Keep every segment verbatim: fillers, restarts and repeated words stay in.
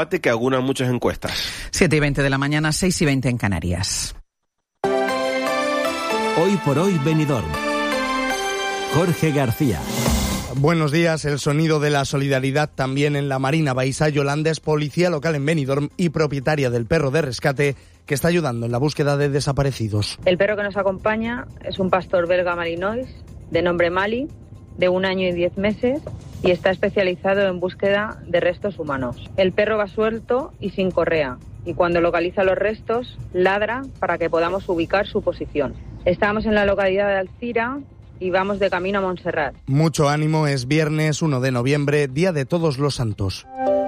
empate que auguran muchas encuestas. siete y veinte de la mañana, seis y veinte en Canarias. Hoy por hoy Benidorm. Jorge García. Buenos días. El sonido de la solidaridad también en la Marina Baixa. Yolanda es policía local en Benidorm y propietaria del perro de rescate que está ayudando en la búsqueda de desaparecidos. El perro que nos acompaña es un pastor belga malinois de nombre Mali, de un año y diez meses, y está especializado en búsqueda de restos humanos. El perro va suelto y sin correa, y cuando localiza los restos, ladra para que podamos ubicar su posición. Estamos en la localidad de Alcira y vamos de camino a Montserrat. Mucho ánimo, es viernes uno de noviembre, Día de Todos los Santos.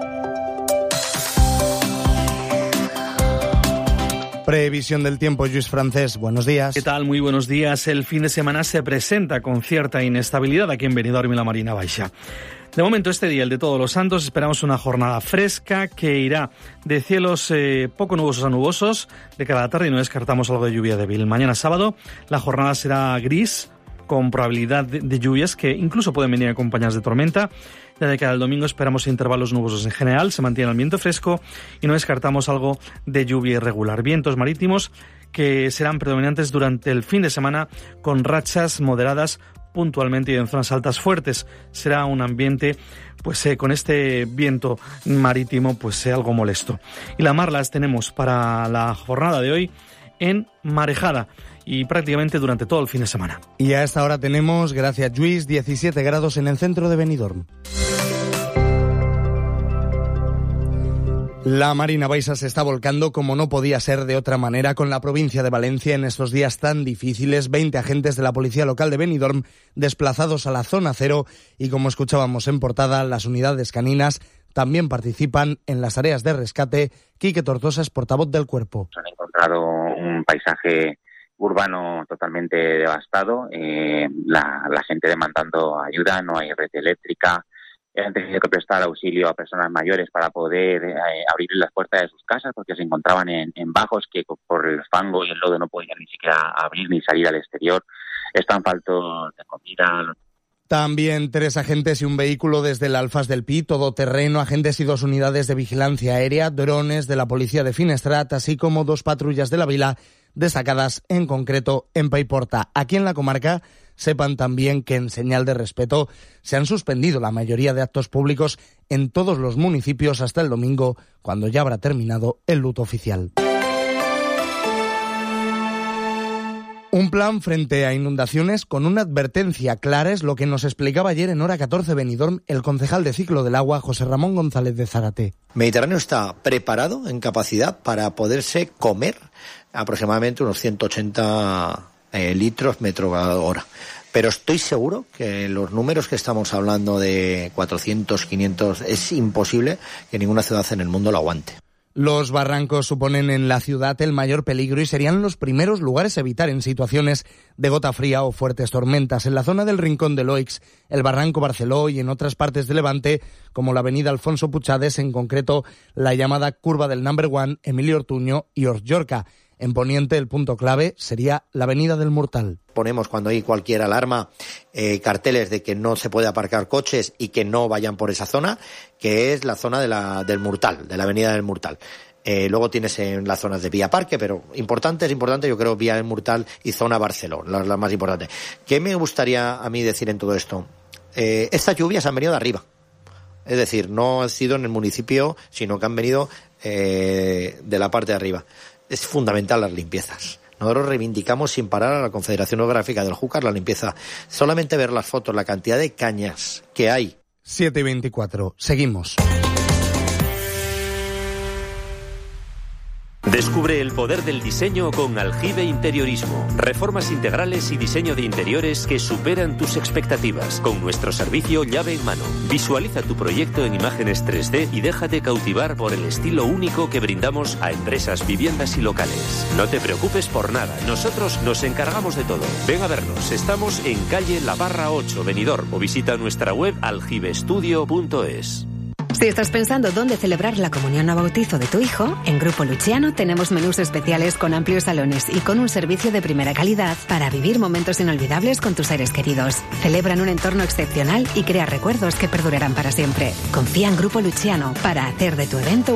Previsión del tiempo, Lluís Francés, buenos días. ¿Qué tal? Muy buenos días. El fin de semana se presenta con cierta inestabilidad aquí en Benidorm y la Marina Baixa. De momento, este día, el de Todos los Santos, esperamos una jornada fresca que irá de cielos eh, poco nubosos a nubosos de cara a la tarde y no descartamos algo de lluvia débil. Mañana sábado la jornada será gris, con probabilidad de, de lluvias que incluso pueden venir acompañadas de tormenta. Ya de cara al domingo esperamos intervalos nubosos en general, se mantiene el viento fresco y no descartamos algo de lluvia irregular. Vientos marítimos que serán predominantes durante el fin de semana con rachas moderadas puntualmente y en zonas altas fuertes. Será un ambiente pues eh, con este viento marítimo pues eh, algo molesto. Y la mar las tenemos para la jornada de hoy en marejada y prácticamente durante todo el fin de semana. Y a esta hora tenemos, gracias Lluís, diecisiete grados en el centro de Benidorm. La Marina Baixa se está volcando como no podía ser de otra manera con la provincia de Valencia en estos días tan difíciles. veinte agentes de la policía local de Benidorm desplazados a la zona cero y, como escuchábamos en portada, las unidades caninas también participan en las tareas de rescate. Quique Tortosa es portavoz del cuerpo. Han encontrado un paisaje urbano totalmente devastado, eh, la, la gente demandando ayuda, no hay red eléctrica, han tenido que prestar auxilio a personas mayores para poder eh, abrir las puertas de sus casas porque se encontraban en, en bajos que por el fango y el lodo no podían ni siquiera abrir ni salir al exterior. Están faltos de comida. También tres agentes y un vehículo desde el Alfas del Pi, todoterreno, agentes y dos unidades de vigilancia aérea, drones de la policía de Finestrat, así como dos patrullas de la Vila destacadas en concreto en Paiporta. Aquí en la comarca sepan también que en señal de respeto se han suspendido la mayoría de actos públicos en todos los municipios hasta el domingo, cuando ya habrá terminado el luto oficial. Un plan frente a inundaciones con una advertencia clara es lo que nos explicaba ayer en Hora catorce Benidorm el concejal de Ciclo del Agua, José Ramón González de Zárate. Mediterráneo está preparado en capacidad para poderse comer aproximadamente unos ciento ochenta eh, litros metro hora. Pero estoy seguro que los números que estamos hablando de cuatrocientos, quinientos, es imposible que ninguna ciudad en el mundo lo aguante. Los barrancos suponen en la ciudad el mayor peligro y serían los primeros lugares a evitar en situaciones de gota fría o fuertes tormentas. En la zona del Rincón de Loix, el barranco Barceló y en otras partes de Levante, como la avenida Alfonso Puchades, en concreto la llamada curva del Number One, Emilio Ortuño y Orllorca. En Poniente, el punto clave sería la avenida del Murtal. Ponemos cuando hay cualquier alarma eh, carteles de que no se puede aparcar coches y que no vayan por esa zona, que es la zona de la, del Murtal, de la avenida del Murtal. Eh, luego tienes en las zonas de Vía Parque, pero importante, es importante, yo creo, Vía del Murtal y zona Barceló, las la más importantes. ¿Qué me gustaría a mí decir en todo esto? Eh, estas lluvias han venido de arriba. Es decir, no han sido en el municipio, sino que han venido eh, de la parte de arriba. Es fundamental las limpiezas. Nosotros reivindicamos sin parar a la Confederación Hidrográfica del Júcar la limpieza. Solamente ver las fotos, la cantidad de cañas que hay. siete y veinticuatro. Seguimos. Descubre el poder del diseño con Aljibe Interiorismo. Reformas integrales y diseño de interiores que superan tus expectativas. Con nuestro servicio llave en mano. Visualiza tu proyecto en imágenes tres D y déjate cautivar por el estilo único que brindamos a empresas, viviendas y locales. No te preocupes por nada. Nosotros nos encargamos de todo. Ven a vernos. Estamos en calle La Barra ocho, Benidorm, o visita nuestra web aljibestudio punto es. Si estás pensando dónde celebrar la comunión o bautizo de tu hijo, en Grupo Luciano tenemos menús especiales con amplios salones y con un servicio de primera calidad para vivir momentos inolvidables con tus seres queridos. Celebra en un entorno excepcional y crea recuerdos que perdurarán para siempre. Confía en Grupo Luciano para hacer de tu evento